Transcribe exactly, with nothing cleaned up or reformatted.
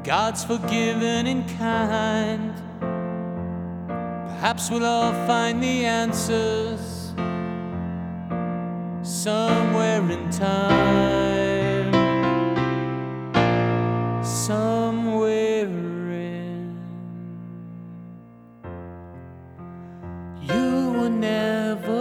God's forgiving and kind. Perhaps we'll all find the answers somewhere in time, somewhere in. You were never